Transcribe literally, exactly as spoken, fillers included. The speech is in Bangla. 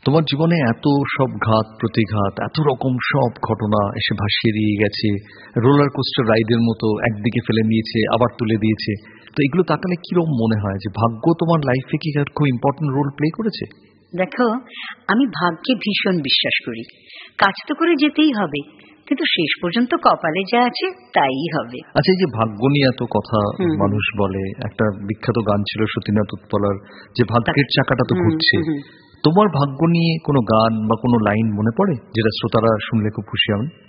তোমার জীবনে এত সব ঘাত প্রতিঘাত, এত রকম সব ঘটনা এসে ভাসিয়ে দিয়ে গেছে, রোলার কোস্টার রাইডের মতো একদিকে ফেলে নিয়েছে আবার তুলে দিয়েছে। তো এগুলো তাকালে কিরকম মনে হয় যে ভাগ্য তোমার লাইফে কি খুব ইম্পর্টেন্ট রোল প্লে করেছে? দেখো, আমি ভাগ্যে ভীষণ বিশ্বাস করি। কাজ তো করে যেতেই হবে, কিন্তু শেষ পর্যন্ত কপালে যা আছে তাই হবে। আচ্ছা, এই যে ভাগ্য নিয়ে এত কথা মানুষ বলে, একটা বিখ্যাত গান ছিল সতীনাথ উৎপলার যে ভাগ্যের চাকাটা তো ঘুরছে, তোমার ভাগ্য নিয়ে কোনো গান বা কোনো লাইন মনে পড়ে যেটা শ্রোতারা শুনলে খুব খুশি হবেন?